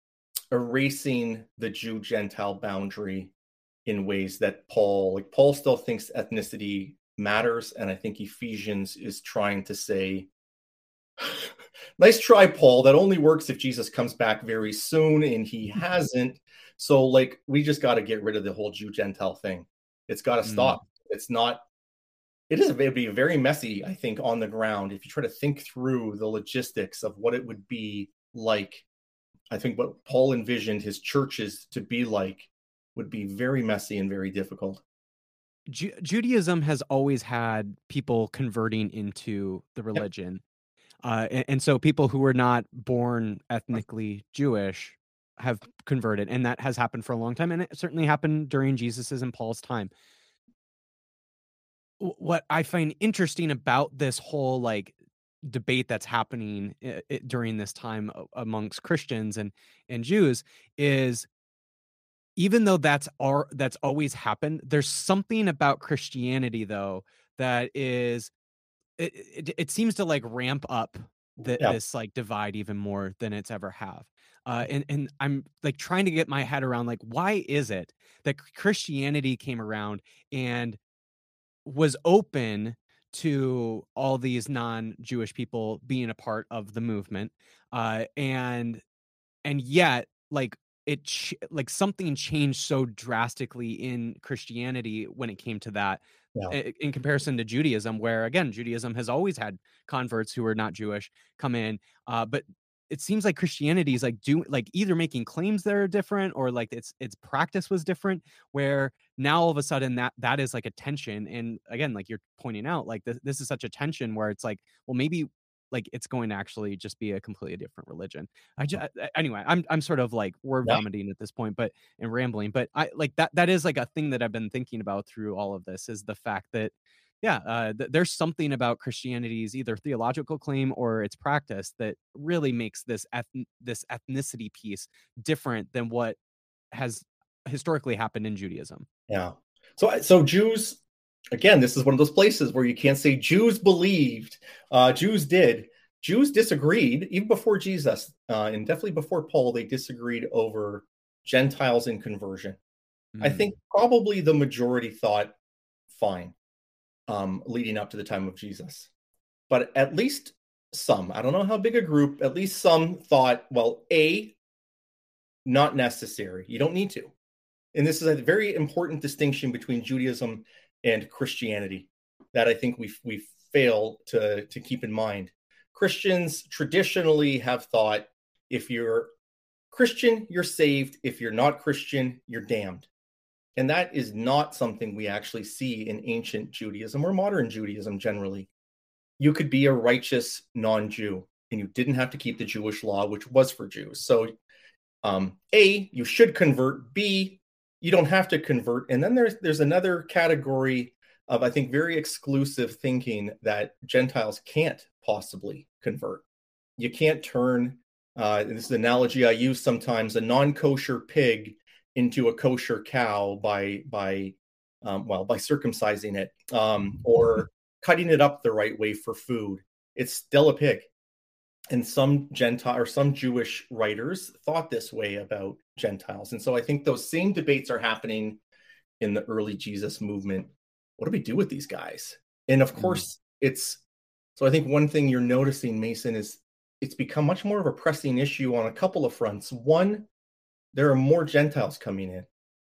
erasing the Jew Gentile boundary in ways that Paul, like Paul still thinks ethnicity matters. And I think Ephesians is trying to say, nice try, Paul. That only works if Jesus comes back very soon, and he hasn't. So, like, we just got to get rid of the whole Jew Gentile thing. It's got to Mm. stop. It's not it is it'd be very messy, I think, on the ground if you try to think through the logistics of what it would be like. I think what Paul envisioned his churches to be like would be very messy and very difficult. Ju- Judaism has always had people converting into the Yep. religion. Uh, and, and so people who were not born ethnically Jewish have converted, and that has happened for a long time, and it certainly happened during Jesus's and Paul's time. W- What I find interesting about this whole like debate that's happening i- i- during this time a- amongst Christians and and Jews is even though that's our that's always happened, there's something about Christianity though that is it, it it seems to like ramp up the, Yeah. this like divide even more than it's ever have. Uh, and and I'm like trying to get my head around like why is it that Christianity came around and was open to all these non-Jewish people being a part of the movement, uh, and and yet like it ch- like something changed so drastically in Christianity when it came to that Yeah. i- in comparison to Judaism, where again Judaism has always had converts who are not Jewish come in, uh, but it seems like Christianity is like do like either making claims that are different or like its its practice was different, where now all of a sudden that that is like a tension. And again, like you're pointing out, like this, this is such a tension where it's like, well, maybe like it's going to actually just be a completely different religion. I just anyway, I'm I'm sort of like word Yeah. vomiting at this point, but and rambling. But I like that that is like a thing that I've been thinking about through all of this is the fact that yeah, uh, th- there's something about Christianity's either theological claim or its practice that really makes this eth- this ethnicity piece different than what has historically happened in Judaism. Yeah. So, so Jews, again, this is one of those places where you can't say Jews believed, uh, Jews did. Jews disagreed even before Jesus, uh, and definitely before Paul. They disagreed over Gentiles and conversion. I Mm. think probably the majority thought fine, um, leading up to the time of Jesus. But at least some, I don't know how big a group, at least some thought, well, A, not necessary. You don't need to. And this is a very important distinction between Judaism and Christianity that I think we we fail to, to keep in mind. Christians traditionally have thought if you're Christian, you're saved. If you're not Christian, you're damned. And that is not something we actually see in ancient Judaism or modern Judaism generally. You could be a righteous non-Jew and you didn't have to keep the Jewish law, which was for Jews. So um, A, you should convert. B, you don't have to convert. And then there's there's another category of, I think, very exclusive thinking that Gentiles can't possibly convert. You can't turn, uh, this is an analogy I use sometimes, a non-kosher pig into a kosher cow by, by um, well, by circumcising it um, or cutting it up the right way for food. It's still a pig. And some Gentile or some Jewish writers thought this way about Gentiles. And so I think those same debates are happening in the early Jesus movement. What do we do with these guys? And of course, mm. it's so I think one thing you're noticing, Mason, is it's become much more of a pressing issue on a couple of fronts. One, there are more Gentiles coming in,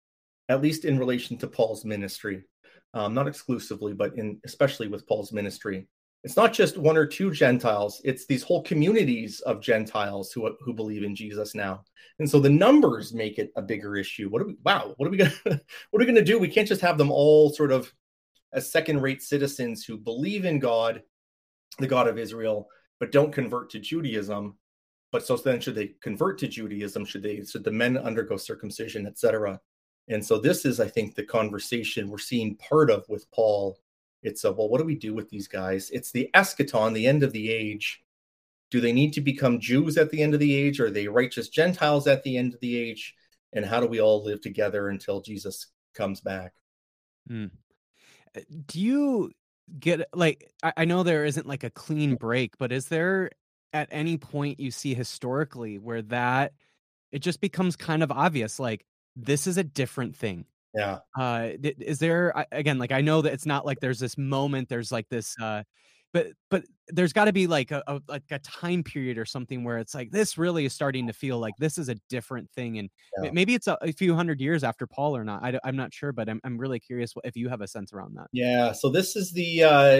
at least in relation to Paul's ministry, um, not exclusively, but in especially with Paul's ministry. It's not just one or two Gentiles. It's these whole communities of Gentiles who, who believe in Jesus now. And so the numbers make it a bigger issue. What are we, wow, what are we going to, what are we going to do? We can't just have them all sort of as second-rate citizens who believe in God, the God of Israel, but don't convert to Judaism. But so then should they convert to Judaism? Should they, should the men undergo circumcision, et cetera? And so this is, I think, the conversation we're seeing part of with Paul. It's a, well, what do we do with these guys? It's the eschaton, the end of the age. Do they need to become Jews at the end of the age? Or are they righteous Gentiles at the end of the age? And how do we all live together until Jesus comes back? Mm. Do you get, like, I, I know there isn't like a clean break, but is there at any point you see historically where that, it just becomes kind of obvious, like, this is a different thing? Yeah. Uh, is there, again, like, I know that it's not like there's this moment, there's like this, uh, but, but there's gotta be like a, a, like a time period or something where it's like, this really is starting to feel like this is a different thing. And Yeah. maybe it's a, a few hundred years after Paul or not. I, I'm not sure, but I'm, I'm really curious if you have a sense around that. Yeah. So this is the, uh,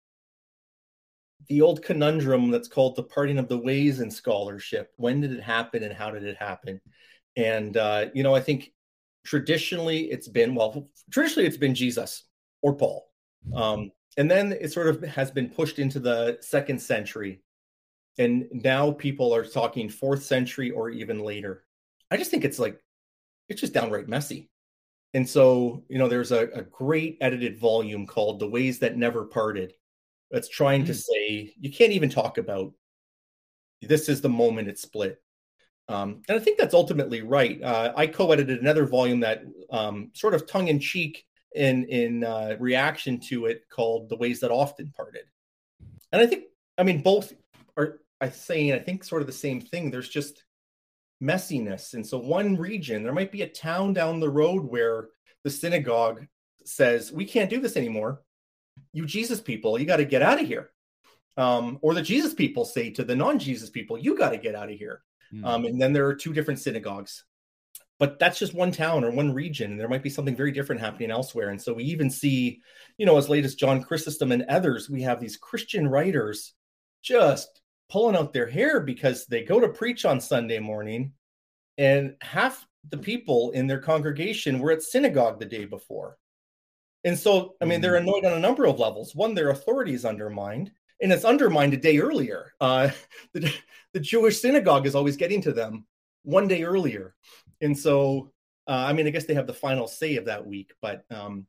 the old conundrum that's called the parting of the ways in scholarship. When did it happen and how did it happen? And, uh, you know, I think traditionally it's been, well, traditionally it's been Jesus or Paul. Um, and then it sort of has been pushed into the second century. And now people are talking fourth century or even later. I just think it's like, it's just downright messy. And so, you know, there's a, a great edited volume called The Ways That Never Parted. That's trying mm. to say, you can't even talk about this is the moment it split. Um, and I think that's ultimately right. Uh, I co-edited another volume that um, sort of tongue-in-cheek in, in uh, reaction to it called The Ways That Often Parted. And I think, I mean, both are I saying, I think, sort of the same thing. There's just messiness. And so one region, there might be a town down the road where the synagogue says, we can't do this anymore. You Jesus people, you got to get out of here. Um, or the Jesus people say to the non-Jesus people, you got to get out of here. Mm. Um, and then there are two different synagogues. But that's just one town or one region. And there might be something very different happening elsewhere. And so we even see, you know, as late as John Chrysostom and others, we have these Christian writers just pulling out their hair because they go to preach on Sunday morning, and half the people in their congregation were at synagogue the day before. And so, I mean, they're annoyed on a number of levels. One, their authority is undermined, and it's undermined a day earlier. Uh, the, the Jewish synagogue is always getting to them one day earlier. And so, uh, I mean, I guess they have the final say of that week, but um,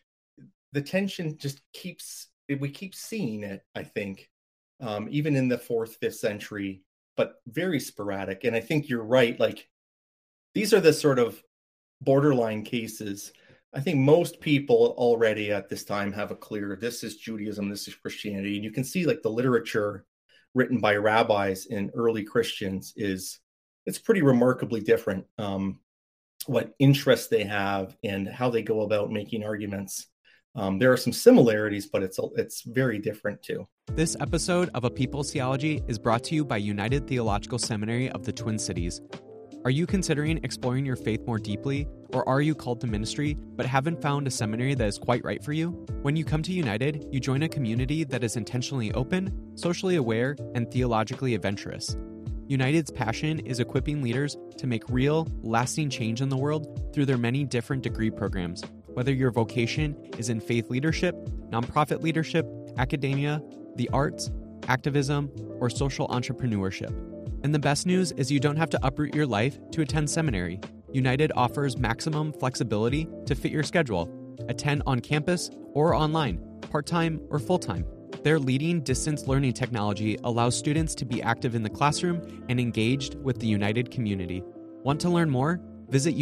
the tension just keeps, we keep seeing it, I think, um, even in the fourth, fifth century, but very sporadic. And I think you're right. Like, these are the sort of borderline cases. I think most people already at this time have a clear, this is Judaism, this is Christianity. And you can see like the literature written by rabbis and early Christians is, it's pretty remarkably different. Um, what interests they have and how they go about making arguments. Um, there are some similarities, but it's it's very different too. This episode of A People's Theology is brought to you by United Theological Seminary of the Twin Cities. Are you considering exploring your faith more deeply, or are you called to ministry but haven't found a seminary that is quite right for you? When you come to United, you join a community that is intentionally open, socially aware, and theologically adventurous. United's passion is equipping leaders to make real, lasting change in the world through their many different degree programs. Whether your vocation is in faith leadership, nonprofit leadership, academia, the arts, activism, or social entrepreneurship. And the best news is you don't have to uproot your life to attend seminary. United offers maximum flexibility to fit your schedule. Attend on campus or online, part-time or full-time. Their leading distance learning technology allows students to be active in the classroom and engaged with the United community. Want to learn more? Visit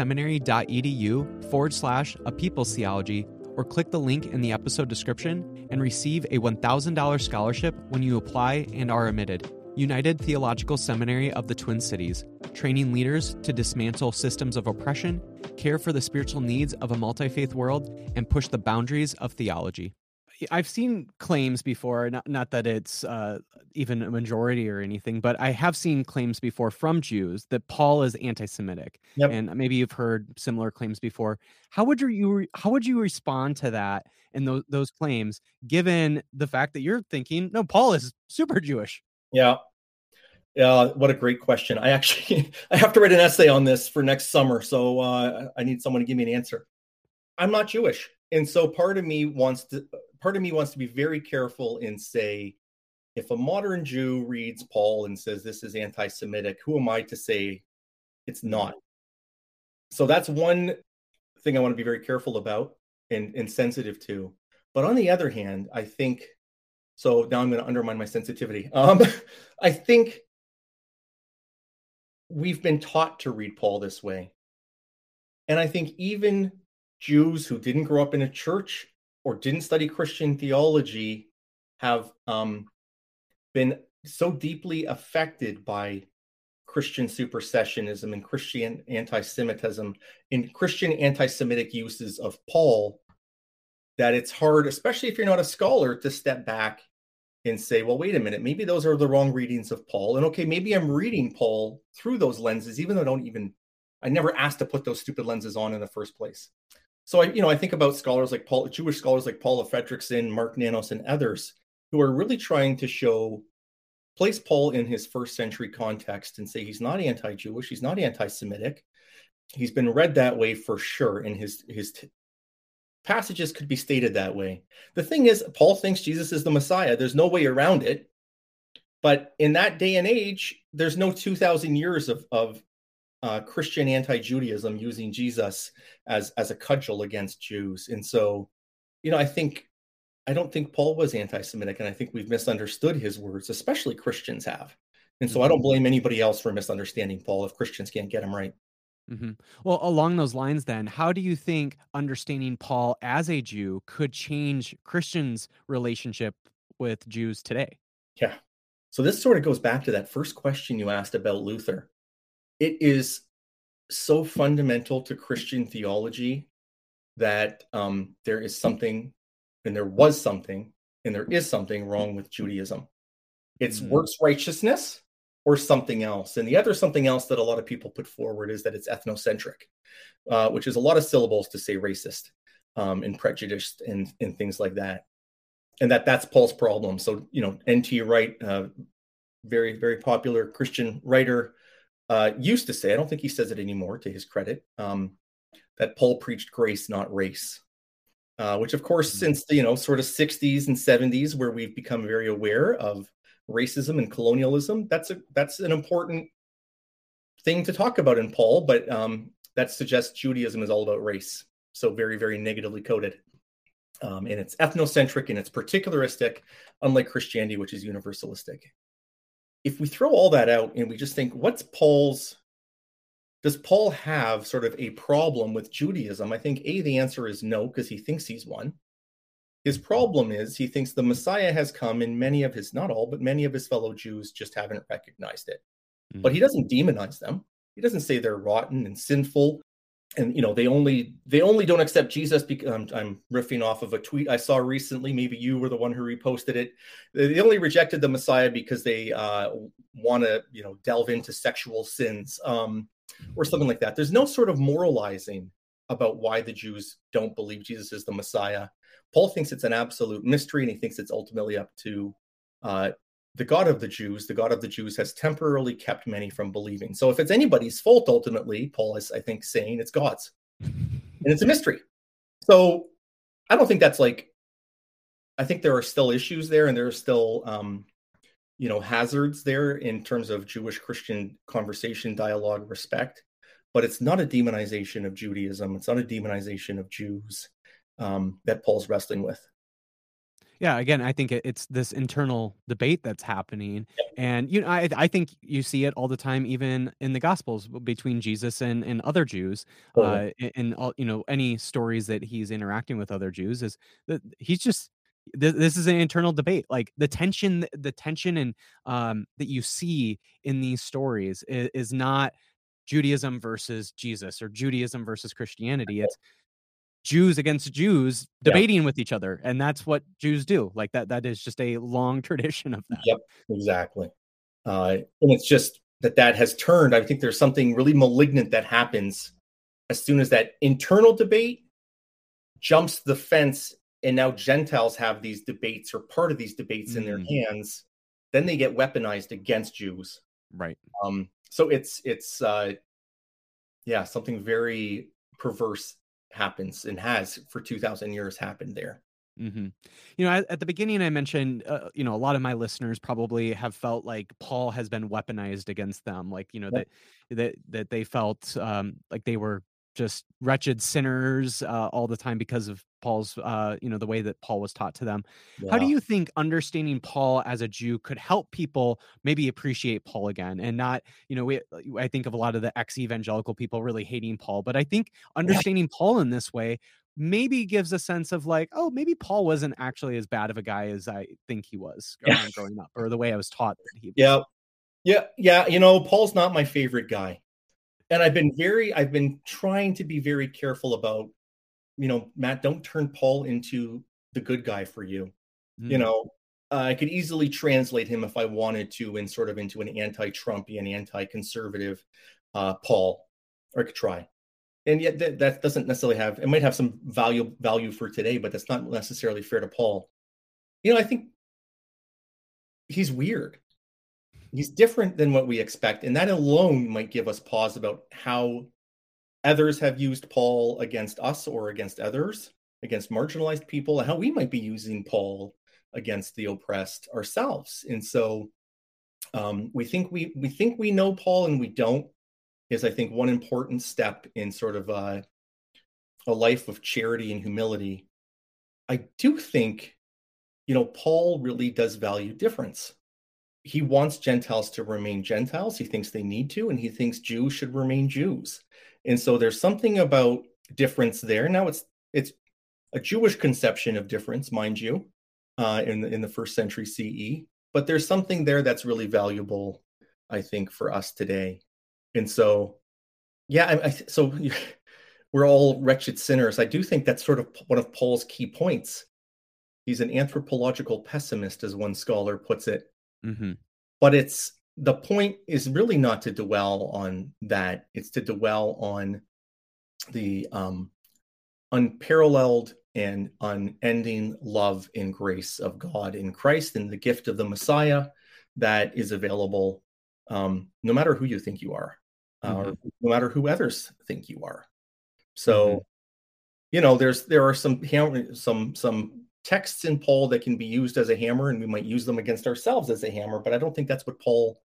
unitedseminary.edu forward slash a people's theology or click the link in the episode description and receive a one thousand dollars scholarship when you apply and are admitted. United Theological Seminary of the Twin Cities, training leaders to dismantle systems of oppression, care for the spiritual needs of a multi-faith world, and push the boundaries of theology. I've seen claims before, not, not that it's uh, even a majority or anything, but I have seen claims before from Jews that Paul is anti-Semitic. Yep. And maybe you've heard similar claims before. How would you how would you respond to that and those those claims, given the fact that you're thinking, no, Paul is super Jewish? Yeah. Yeah, what a great question. I actually, I have to write an essay on this for next summer, so uh, I need someone to give me an answer. I'm not Jewish. And so part of me wants to, part of me wants to be very careful and say, if a modern Jew reads Paul and says this is anti-Semitic, who am I to say it's not? So that's one thing I want to be very careful about and, and sensitive to. But on the other hand, I think, so now I'm going to undermine my sensitivity. Um, I think we've been taught to read Paul this way. And I think even Jews who didn't grow up in a church or didn't study Christian theology have um, been so deeply affected by Christian supersessionism and Christian anti-Semitism and Christian anti-Semitic uses of Paul that it's hard, especially if you're not a scholar, to step back and say, well, wait a minute, maybe those are the wrong readings of Paul. And okay, maybe I'm reading Paul through those lenses, even though I don't even, I never asked to put those stupid lenses on in the first place. So I, you know, I think about scholars like Paul, Jewish scholars like Paula Fredrickson, Mark Nanos, and others who are really trying to show, place Paul in his first century context and say he's not anti-Jewish, he's not anti-Semitic. He's been read that way for sure, and his his t- passages could be stated that way. The thing is, Paul thinks Jesus is the Messiah. There's no way around it. But in that day and age, there's no two thousand years of, of uh, Christian anti-Judaism using Jesus as, as a cudgel against Jews. And so, you know, I think, I don't think Paul was anti-Semitic, and I think we've misunderstood his words, especially Christians have. And so I don't blame anybody else for misunderstanding Paul if Christians can't get him right. Mm-hmm. Well, along those lines, then, how do you think understanding Paul as a Jew could change Christians' relationship with Jews today? Yeah. So this sort of goes back to that first question you asked about Luther. It is so fundamental to Christian theology that um, there is something, and there was something, and there is something wrong with Judaism. It's mm-hmm. works righteousness or something else. And the other something else that a lot of people put forward is that it's ethnocentric, uh, which is a lot of syllables to say racist um, and prejudiced and, and things like that. And that that's Paul's problem. So, you know, N T Wright, uh, very, very popular Christian writer, uh, used to say, I don't think he says it anymore to his credit, um, that Paul preached grace, not race. Uh, which, of course, Mhm. since the, you know, sort of sixties and seventies, where we've become very aware of racism and colonialism, that's a that's an important thing to talk about in Paul. But um, that suggests Judaism is all about race, so very, very negatively coded, um, and it's ethnocentric and it's particularistic, unlike Christianity, which is universalistic. If we throw all that out and we just think, what's Paul's does Paul have sort of a problem with Judaism? I think A, the answer is no, because he thinks he's one. His problem is he thinks the Messiah has come, and many of his, not all, but many of his fellow Jews just haven't recognized it. Mhm. But he doesn't demonize them. He doesn't say they're rotten and sinful. And, you know, they only they only don't accept Jesus because I'm, I'm riffing off of a tweet I saw recently. Maybe you were the one who reposted it. They only rejected the Messiah because they uh, want to, you know, delve into sexual sins. Um, or something like that. There's no sort of moralizing about why the Jews don't believe Jesus is the Messiah. Paul thinks it's an absolute mystery, and he thinks it's ultimately up to uh, the God of the Jews. The God of the Jews has temporarily kept many from believing. So if it's anybody's fault, ultimately, Paul is, I think, saying it's God's. And it's a mystery. So I don't think that's like, I think there are still issues there, and there are still um, you know, hazards there in terms of Jewish-Christian conversation, dialogue, respect, but it's not a demonization of Judaism. It's not a demonization of Jews um, that Paul's wrestling with. Yeah, again, I think it, it's this internal debate that's happening, and you know, I I think you see it all the time, even in the Gospels between Jesus and, and other Jews. Totally. Uh, in, in all you know, any stories that he's interacting with other Jews is that he's just th- this is an internal debate. Like the tension, the tension, and um that you see in these stories is, is not Judaism versus Jesus or Judaism versus Christianity. It's Jews against Jews Yeah. debating with each other, and that's what Jews do. Like that that is just a long tradition of that. Yep. Exactly. Uh, and it's just that that has turned. I think there's something really malignant that happens as soon as that internal debate jumps the fence, and now Gentiles have these debates or part of these debates in their Mm, hands. Then they get weaponized against Jews. right. Um, so it's it's uh, yeah, something very perverse happens and has for two thousand years happened there. Mhm. You know, at, at the beginning, I mentioned, uh, you know, a lot of my listeners probably have felt like Paul has been weaponized against them, like you know Yep. that that that they felt um, like they were just wretched sinners uh, all the time because of Paul's, uh, you know, the way that Paul was taught to them. How do Yeah. you think understanding Paul as a Jew could help people maybe appreciate Paul again, and not, you know, we, I think of a lot of the ex-evangelical people really hating Paul, but I think Yeah. understanding Paul in this way maybe gives a sense of like, oh, maybe Paul wasn't actually as bad of a guy as I think he was Yeah. um, growing up, or the way I was taught that he was. Yeah. Yeah. Yeah. You know, Paul's not my favorite guy. And I've been very, I've been trying to be very careful about, you know, Matt, don't turn Paul into the good guy for you. You Mm, know, uh, I could easily translate him if I wanted to, in sort of into an anti-Trumpian, anti-conservative uh, Paul, or I could try. And yet that, that doesn't necessarily have, it might have some value value for today, but that's not necessarily fair to Paul. You know, I think he's weird. He's different than what we expect. And that alone might give us pause about how others have used Paul against us or against others, against marginalized people, and how we might be using Paul against the oppressed ourselves. And so um, we think we we think we know Paul and we don't is I think one important step in sort of uh, a life of charity and humility. I do think, you know, Paul really does value difference. He wants Gentiles to remain Gentiles. He thinks they need to, and he thinks Jews should remain Jews. And so there's something about difference there. Now it's it's a Jewish conception of difference, mind you, uh, in the, in the first century C E. But there's something there that's really valuable, I think, for us today. And so, yeah, I, I, so we're all wretched sinners. I do think that's sort of one of Paul's key points. He's an anthropological pessimist, as one scholar puts it. hmm But it's the point is really not to dwell on that. It's to dwell on the um, unparalleled and unending love and grace of God in Christ and the gift of the Messiah, that is available, um, no matter who you think you are, uh, Mm-hmm. or no matter who others think you are. Mm-hmm. So, you know, there's there are some ham- some some texts in Paul that can be used as a hammer, and we might use them against ourselves as a hammer. But I don't think that's what Paul.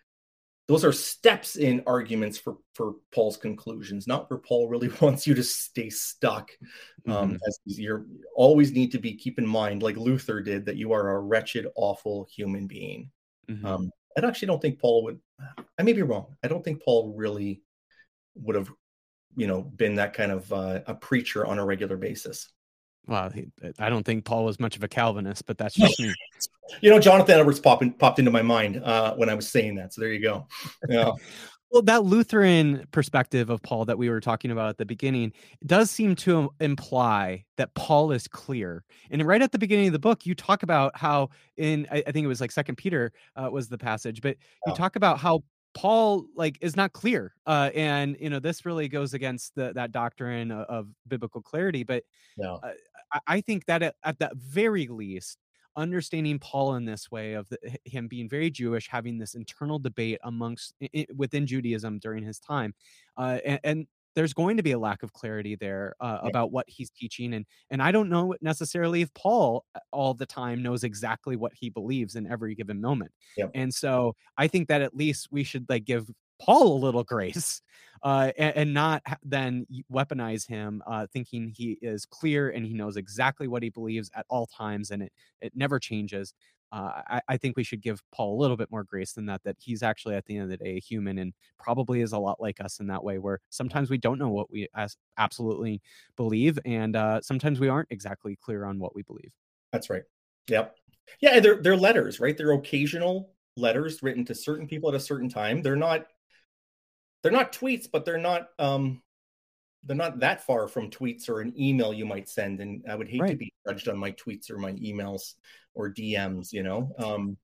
Those are steps in arguments for for Paul's conclusions, not where Paul really wants you to stay stuck. Um, Mm-hmm. as you always need to be keep in mind, like Luther did, that you are a wretched, awful human being. Mm-hmm. Um, I actually don't think Paul would. I may be wrong. I don't think Paul really would have, you know, been that kind of uh, a preacher on a regular basis. Well, he, I don't think Paul was much of a Calvinist, but that's just me. You know, Jonathan Edwards popped, in, popped into my mind uh, when I was saying that. So there you go. Yeah. Well, that Lutheran perspective of Paul that we were talking about at the beginning does seem to imply that Paul is clear. And right at the beginning of the book, you talk about how in, I, I think it was like Second Peter uh, was the passage, but you Yeah. talk about how Paul like is not clear. Uh, and, you know, this really goes against the, that doctrine of, of biblical clarity. But Yeah. uh, I, I think that at, at the very least, understanding Paul in this way of the, him being very Jewish, having this internal debate amongst I, within Judaism during his time, uh, and, and there's going to be a lack of clarity there uh, Yeah. about what he's teaching, and and I don't know necessarily if Paul all the time knows exactly what he believes in every given moment, Yeah. and so I think that at least we should like give Paul a little grace, uh, and, and not ha- then weaponize him, uh, thinking he is clear and he knows exactly what he believes at all times, and it it never changes. Uh, I, I think we should give Paul a little bit more grace than that. That he's actually at the end of the day a human and probably is a lot like us in that way, where sometimes we don't know what we as absolutely believe, and uh, sometimes we aren't exactly clear on what we believe. That's right. Yep. Yeah, they're they're letters, right? They're occasional letters written to certain people at a certain time. They're not they're not tweets, but they're not um they're not that far from tweets or an email you might send. And I would hate to Right. be judged on my tweets or my emails or D Ms, you know. Um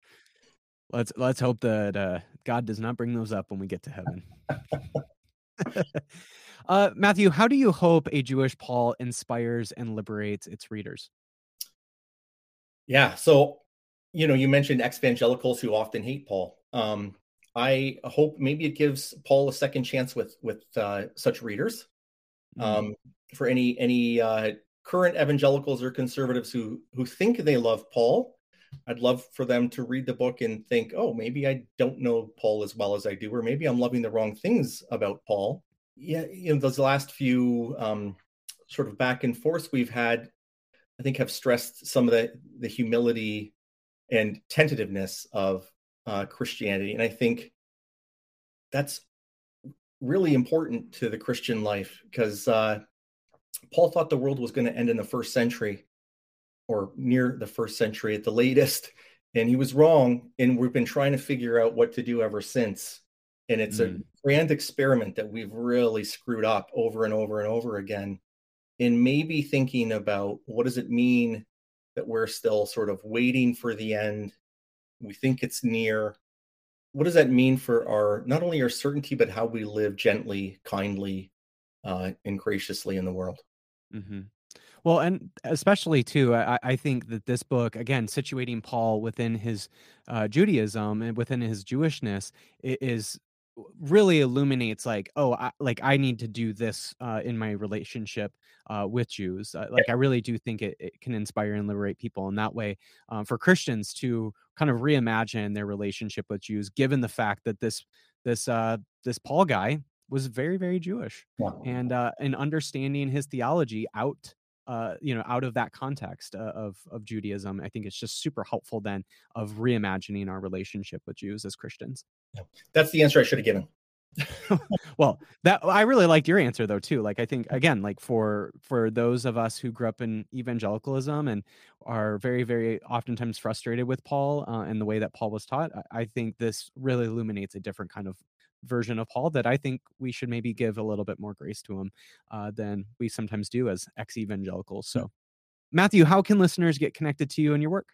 Let's let's hope that uh, God does not bring those up when we get to heaven. uh, Matthew, how do you hope a Jewish Paul inspires and liberates its readers? yeah, so you know, you mentioned ex-evangelicals who often hate Paul. Um I hope maybe it gives Paul a second chance with with uh, such readers. Mm. Um, for any any uh, current evangelicals or conservatives who who think they love Paul, I'd love for them to read the book and think, oh, maybe I don't know Paul as well as I do, or maybe I'm loving the wrong things about Paul. Yeah, you know, those last few um, sort of back and forths we've had, I think, have stressed some of the the humility and tentativeness of uh, Christianity, and I think that's really important to the Christian life because uh, Paul thought the world was going to end in the first century or near the first century at the latest. And he was wrong. And we've been trying to figure out what to do ever since. And it's Mm. a grand experiment that we've really screwed up over and over and over again. And maybe thinking about what does it mean that we're still sort of waiting for the end? We think it's near. What does that mean for our, not only our certainty, but how we live gently, kindly, uh, and graciously in the world? Mm-hmm. Well, and especially too, I, I think that this book, again, situating Paul within his uh, Judaism and within his Jewishness, i- is really illuminates like, oh, I, like I need to do this uh, in my relationship uh, with Jews. Uh, like I really do think it, it can inspire and liberate people in that way. Um, for Christians to kind of reimagine their relationship with Jews, given the fact that this this uh, this Paul guy was very very Jewish, Yeah. and uh, and understanding his theology out uh, you know, out of that context uh, of of Judaism, I think it's just super helpful then of reimagining our relationship with Jews as Christians. Yeah. That's the answer I should have given. Well, that I really liked your answer though too. Like I think again, like for for those of us who grew up in evangelicalism and are very very oftentimes frustrated with Paul uh, and the way that Paul was taught, I, I think this really illuminates a different kind of version of Paul that I think we should maybe give a little bit more grace to him uh, than we sometimes do as ex-evangelicals. So, Matthew, how can listeners get connected to you and your work?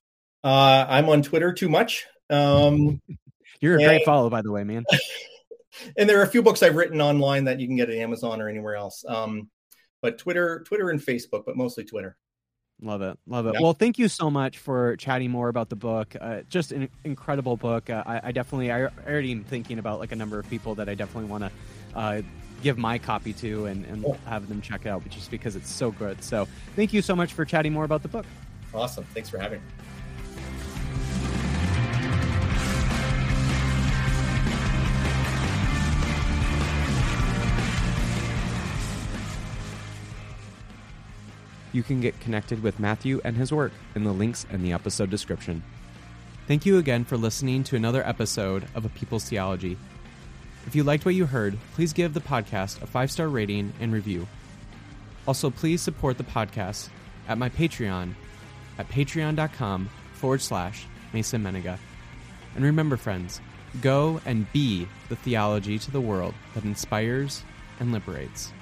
Uh, I'm on Twitter too much. Um, You're a and, great follow, by the way, man. and there are a few books I've written online that you can get at Amazon or anywhere else. Um, but Twitter, Twitter and Facebook, but mostly Twitter. Love it. Love it. Yeah. Well, thank you so much for chatting more about the book. Uh, just an incredible book. Uh, I, I definitely, I already am thinking about like a number of people that I definitely want to uh, give my copy to and, and Oh. have them check it out just because it's so good. So thank you so much for chatting more about the book. Awesome. Thanks for having me. You can get connected with Matthew and his work in the links in the episode description. Thank you again for listening to another episode of A People's Theology. If you liked what you heard, please give the podcast a five-star rating and review. Also, please support the podcast at my Patreon at patreon.com forward slash Mason Menega. And remember, friends, go and be the theology to the world that inspires and liberates.